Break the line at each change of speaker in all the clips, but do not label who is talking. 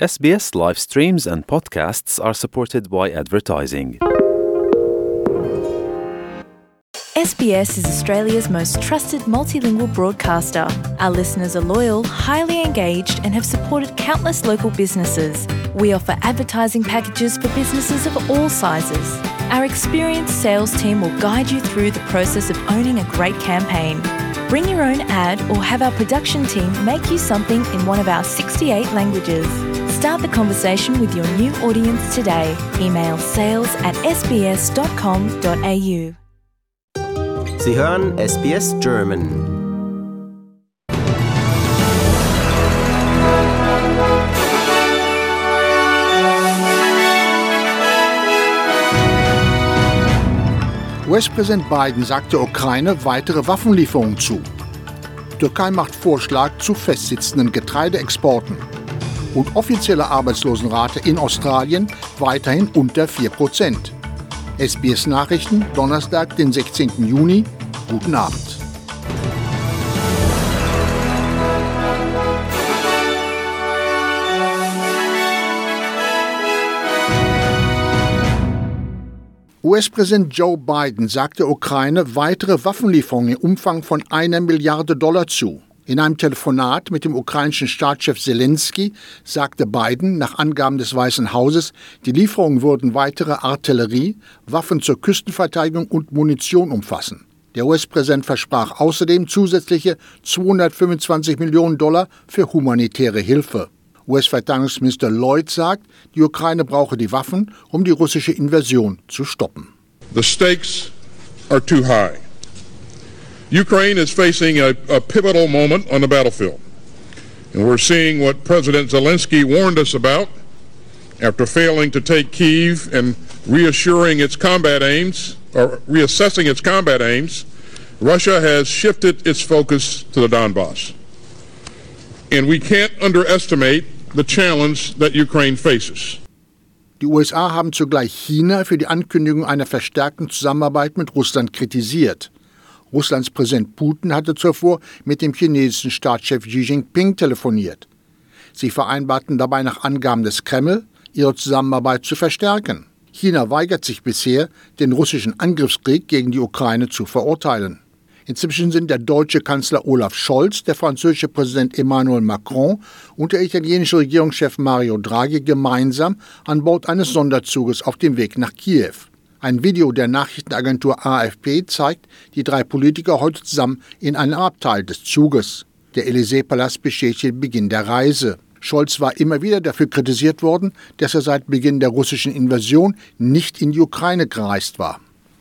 SBS live streams and podcasts are supported by advertising.
SBS is Australia's most trusted multilingual broadcaster. Our listeners are loyal, highly engaged, and have supported countless local businesses. We offer advertising packages for businesses of all sizes. Our experienced sales team will guide you through the process of owning a great campaign. Bring your own ad or have our production team make you something in one of our 68 languages. Start the conversation with your new audience today. Email sales@sbs.com.au.
Sie hören SBS German.
US-Präsident Biden sagt der Ukraine weitere Waffenlieferungen zu. Türkei macht Vorschlag zu festsitzenden Getreideexporten. Und offizielle Arbeitslosenrate in Australien weiterhin unter 4%. SBS Nachrichten, Donnerstag, den 16. Juni. Guten Abend. US-Präsident Joe Biden sagt der Ukraine weitere Waffenlieferungen im Umfang von $1 Milliarde zu. In einem Telefonat mit dem ukrainischen Staatschef Zelensky sagte Biden nach Angaben des Weißen Hauses, die Lieferungen würden weitere Artillerie, Waffen zur Küstenverteidigung und Munition umfassen. Der US-Präsident versprach außerdem zusätzliche $225 Millionen für humanitäre Hilfe. US-Verteidigungsminister Lloyd sagt, die Ukraine brauche die Waffen, um die russische Invasion zu stoppen.
The stakes are too high. Ukraine is facing a pivotal moment on the battlefield. And we're seeing what President Zelensky warned us about after failing to take Kyiv and reassessing its combat aims. Russia has shifted its focus to the Donbass. And we can't underestimate the challenge that Ukraine faces.
Die USA haben zugleich China für die Ankündigung einer verstärkten Zusammenarbeit mit Russland kritisiert. Russlands Präsident Putin hatte zuvor mit dem chinesischen Staatschef Xi Jinping telefoniert. Sie vereinbarten dabei nach Angaben des Kreml, ihre Zusammenarbeit zu verstärken. China weigert sich bisher, den russischen Angriffskrieg gegen die Ukraine zu verurteilen. Inzwischen sind der deutsche Kanzler Olaf Scholz, der französische Präsident Emmanuel Macron und der italienische Regierungschef Mario Draghi gemeinsam an Bord eines Sonderzuges auf dem Weg nach Kiew. Ein Video der Nachrichtenagentur AFP zeigt die drei Politiker heute zusammen in einem Abteil des Zuges. Der Élysée-Palast bestätigt den Beginn der Reise. Scholz war immer wieder dafür kritisiert worden, dass er seit Beginn der russischen Invasion nicht in die Ukraine gereist war.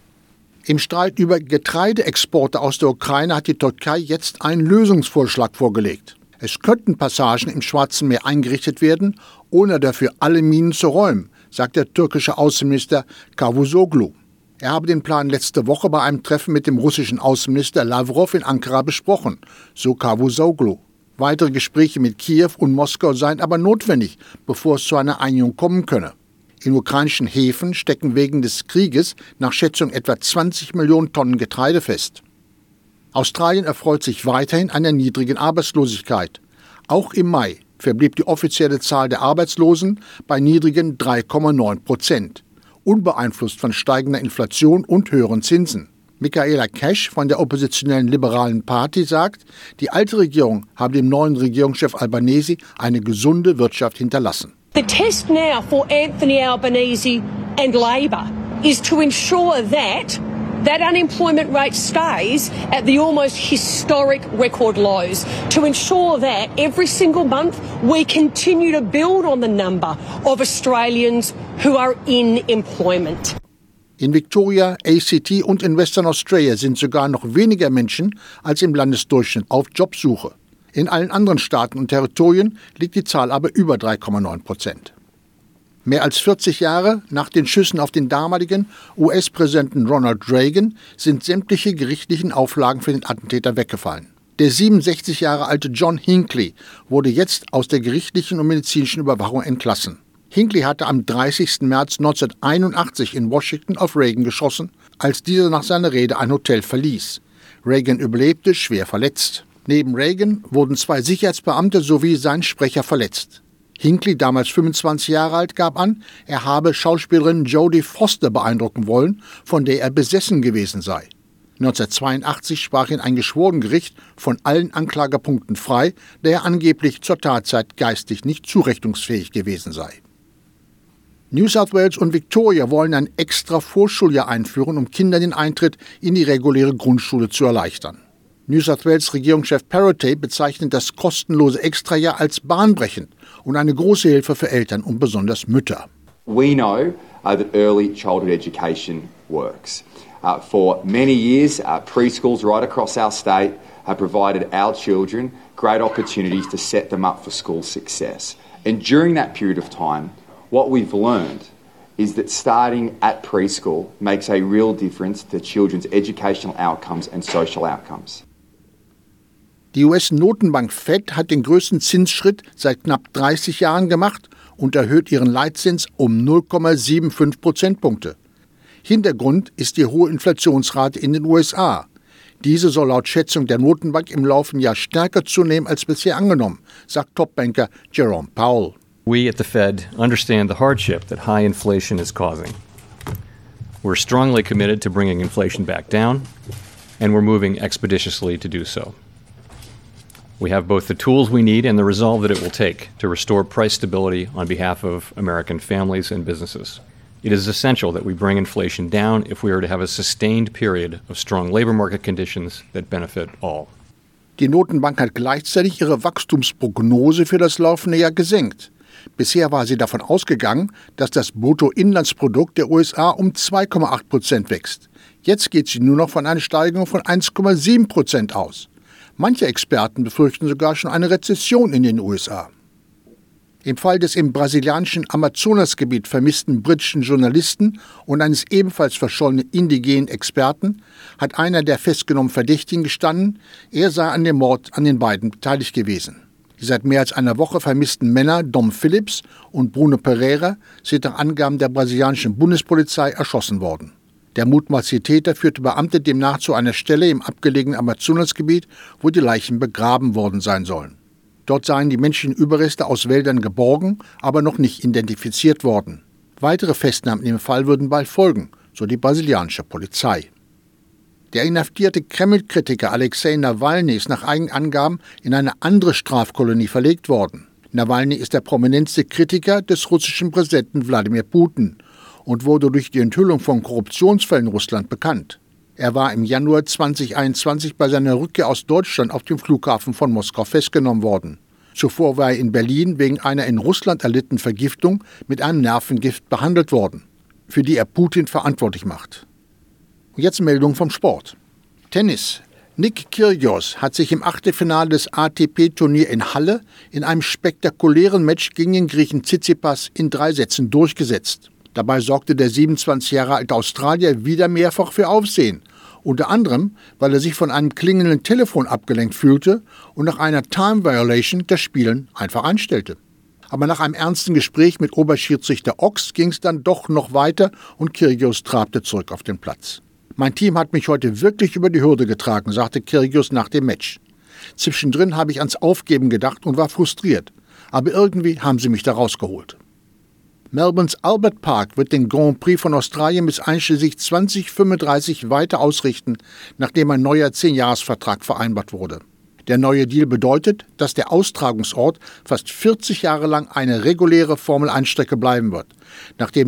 Im Streit über Getreideexporte aus der Ukraine hat die Türkei jetzt einen Lösungsvorschlag vorgelegt. Es könnten Passagen im Schwarzen Meer eingerichtet werden, ohne dafür alle Minen zu räumen, sagt der türkische Außenminister Cavusoglu. Er habe den Plan letzte Woche bei einem Treffen mit dem russischen Außenminister Lavrov in Ankara besprochen, so Cavusoglu. Weitere Gespräche mit Kiew und Moskau seien aber notwendig, bevor es zu einer Einigung kommen könne. In ukrainischen Häfen stecken wegen des Krieges nach Schätzung etwa 20 Millionen Tonnen Getreide fest. Australien erfreut sich weiterhin einer niedrigen Arbeitslosigkeit. Auch im Mai verblieb die offizielle Zahl der Arbeitslosen bei niedrigen 3,9%, unbeeinflusst von steigender Inflation und höheren Zinsen. Michaela Cash von der oppositionellen Liberalen Party sagt, die alte Regierung habe dem neuen Regierungschef Albanese eine gesunde Wirtschaft hinterlassen.
The test now for Anthony Albanese and Labor is to ensure that unemployment rate stays at the almost historic record lows, to ensure that every single month we continue to build on the number of Australians who are in employment.
In Victoria, ACT und in Western Australia sind sogar noch weniger Menschen als im Landesdurchschnitt auf Jobsuche. In allen anderen Staaten und Territorien liegt die Zahl aber über 3,9%. Mehr als 40 Jahre nach den Schüssen auf den damaligen US-Präsidenten Ronald Reagan sind sämtliche gerichtlichen Auflagen für den Attentäter weggefallen. Der 67 Jahre alte John Hinckley wurde jetzt aus der gerichtlichen und medizinischen Überwachung entlassen. Hinckley hatte am 30. März 1981 in Washington auf Reagan geschossen, als dieser nach seiner Rede ein Hotel verließ. Reagan überlebte, schwer verletzt. Neben Reagan wurden 2 Sicherheitsbeamte sowie sein Sprecher verletzt. Hinckley, damals 25 Jahre alt, gab an, er habe Schauspielerin Jodie Foster beeindrucken wollen, von der er besessen gewesen sei. 1982 sprach ihn ein Geschworenengericht von allen Anklagepunkten frei, da er angeblich zur Tatzeit geistig nicht zurechnungsfähig gewesen sei. New South Wales und Victoria wollen ein extra Vorschuljahr einführen, um Kindern den Eintritt in die reguläre Grundschule zu erleichtern. New South Wales Regierungschef Perrottet bezeichnet das kostenlose Extrajahr als bahnbrechend und eine große Hilfe für Eltern und besonders Mütter.
We know that early childhood education works. For many years, preschools right across our state have provided our children great opportunities to set them up for school success. And during that period of time, what we've learned is that starting at preschool makes a real difference to children's educational outcomes and social outcomes.
Die US-Notenbank Fed hat den größten Zinsschritt seit knapp 30 Jahren gemacht und erhöht ihren Leitzins um 0,75 Prozentpunkte. Hintergrund ist die hohe Inflationsrate in den USA. Diese soll laut Schätzung der Notenbank im laufenden Jahr stärker zunehmen als bisher angenommen, sagt Topbanker Jerome Powell.
We at the Fed understand the hardship that high inflation is causing. We're strongly committed to bringing inflation back down, and we're moving expeditiously to do so. We have both the tools we need and the resolve that it will take to restore price stability on behalf of American families and businesses. It is essential that we bring inflation down if we are to have a sustained period of strong labor market conditions that benefit all.
Die Notenbank hat gleichzeitig ihre Wachstumsprognose für das laufende Jahr gesenkt. Bisher war sie davon ausgegangen, dass das Bruttoinlandsprodukt der USA um 2,8% wächst. Jetzt geht sie nur noch von einer Steigerung von 1,7% aus. Manche Experten befürchten sogar schon eine Rezession in den USA. Im Fall des im brasilianischen Amazonasgebiet vermissten britischen Journalisten und eines ebenfalls verschollenen indigenen Experten hat einer der festgenommenen Verdächtigen gestanden, er sei an dem Mord an den beiden beteiligt gewesen. Die seit mehr als einer Woche vermissten Männer Dom Phillips und Bruno Pereira sind nach Angaben der brasilianischen Bundespolizei erschossen worden. Der mutmaßliche Täter führte Beamte demnach zu einer Stelle im abgelegenen Amazonasgebiet, wo die Leichen begraben worden sein sollen. Dort seien die menschlichen Überreste aus Wäldern geborgen, aber noch nicht identifiziert worden. Weitere Festnahmen im Fall würden bald folgen, so die brasilianische Polizei. Der inhaftierte Kreml-Kritiker Alexei Nawalny ist nach eigenen Angaben in eine andere Strafkolonie verlegt worden. Nawalny ist der prominenteste Kritiker des russischen Präsidenten Wladimir Putin und wurde durch die Enthüllung von Korruptionsfällen in Russland bekannt. Er war im Januar 2021 bei seiner Rückkehr aus Deutschland auf dem Flughafen von Moskau festgenommen worden. Zuvor war er in Berlin wegen einer in Russland erlittenen Vergiftung mit einem Nervengift behandelt worden, für die er Putin verantwortlich macht. Und jetzt Meldung vom Sport. Tennis. Nick Kyrgios hat sich im Achtelfinale des ATP-Turnier in Halle in einem spektakulären Match gegen den Griechen Tsitsipas in 3 Sätzen durchgesetzt. Dabei sorgte der 27 Jahre alte Australier wieder mehrfach für Aufsehen, unter anderem, weil er sich von einem klingelnden Telefon abgelenkt fühlte und nach einer Time Violation das Spielen einfach einstellte. Aber nach einem ernsten Gespräch mit Oberschiedsrichter Ochs ging es dann doch noch weiter und Kyrgios trabte zurück auf den Platz. Mein Team hat mich heute wirklich über die Hürde getragen, sagte Kyrgios nach dem Match. Zwischendrin habe ich ans Aufgeben gedacht und war frustriert, aber irgendwie haben sie mich da rausgeholt. Melbournes Albert Park wird den Grand Prix von Australien bis einschließlich 2035 weiter ausrichten, nachdem ein neuer 10-Jahres-Vertrag vereinbart wurde. Der neue Deal bedeutet, dass der Austragungsort fast 40 Jahre lang eine reguläre Formel-1-Strecke bleiben wird, nachdem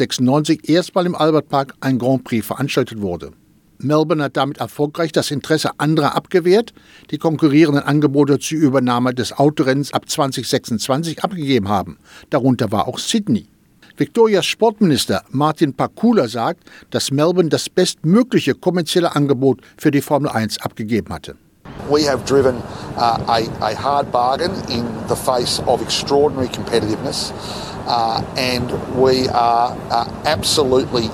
1996 erstmal im Albert Park ein Grand Prix veranstaltet wurde. Melbourne hat damit erfolgreich das Interesse anderer abgewehrt, die konkurrierenden Angebote zur Übernahme des Autorennens ab 2026 abgegeben haben. Darunter war auch Sydney. Victorias Sportminister Martin Pakula sagt, dass Melbourne das bestmögliche kommerzielle Angebot für die Formel 1 abgegeben hatte.
We have driven a hard bargain in the face of extraordinary competitiveness and we are absolutely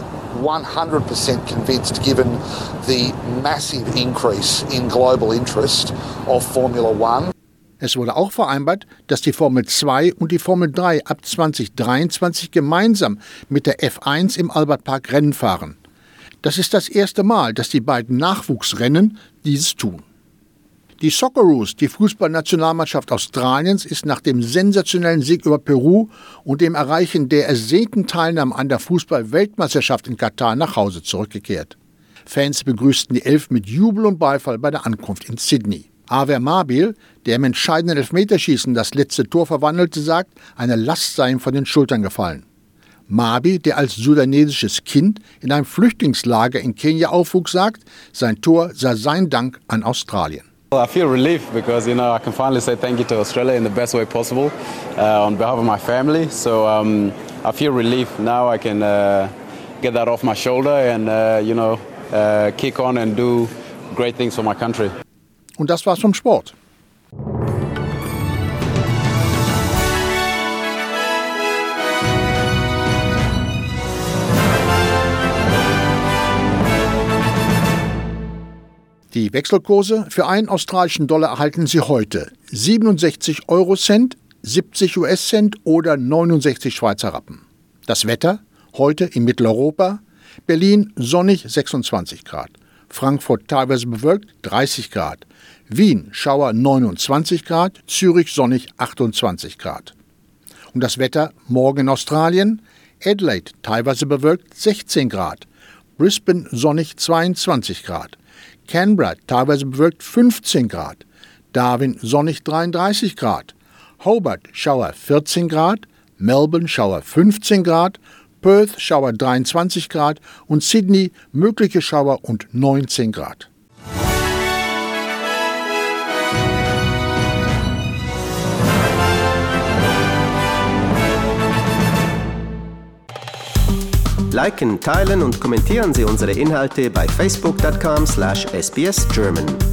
100% convinced, given the massive increase in global interest of Formula One.
Es wurde auch vereinbart, dass die Formel 2 und die Formel 3 ab 2023 gemeinsam mit der F1 im Albert Park Rennen fahren. Das ist das erste Mal, dass die beiden Nachwuchsrennen dieses tun. Die Socceroos, die Fußballnationalmannschaft Australiens, ist nach dem sensationellen Sieg über Peru und dem Erreichen der ersehnten Teilnahme an der Fußball-Weltmeisterschaft in Katar nach Hause zurückgekehrt. Fans begrüßten die Elf mit Jubel und Beifall bei der Ankunft in Sydney. Awer Mabil, der im entscheidenden Elfmeterschießen das letzte Tor verwandelte, sagt, eine Last sei ihm von den Schultern gefallen. Mabi, der als sudanesisches Kind in einem Flüchtlingslager in Kenia aufwuchs, sagt, sein Tor sei sein Dank an Australien.
I feel relief because, I can finally say thank you to Australia in the best way possible on behalf of my family. So I feel relief. Now I can get that off my shoulder and, kick on and do great things for my country.
Und das war's vom Sport. Die Wechselkurse für einen australischen Dollar erhalten Sie heute 67 Eurocent, 70 US-Cent oder 69 Schweizer Rappen. Das Wetter heute in Mitteleuropa: Berlin sonnig 26 Grad, Frankfurt teilweise bewölkt 30 Grad, Wien Schauer 29 Grad, Zürich sonnig 28 Grad. Und das Wetter morgen in Australien: Adelaide teilweise bewölkt 16 Grad, Brisbane sonnig 22 Grad, Canberra teilweise bewölkt 15 Grad, Darwin sonnig 33 Grad, Hobart Schauer 14 Grad, Melbourne Schauer 15 Grad, Perth Schauer 23 Grad und Sydney mögliche Schauer und 19 Grad.
Liken, teilen und kommentieren Sie unsere Inhalte bei facebook.com/sbsgerman.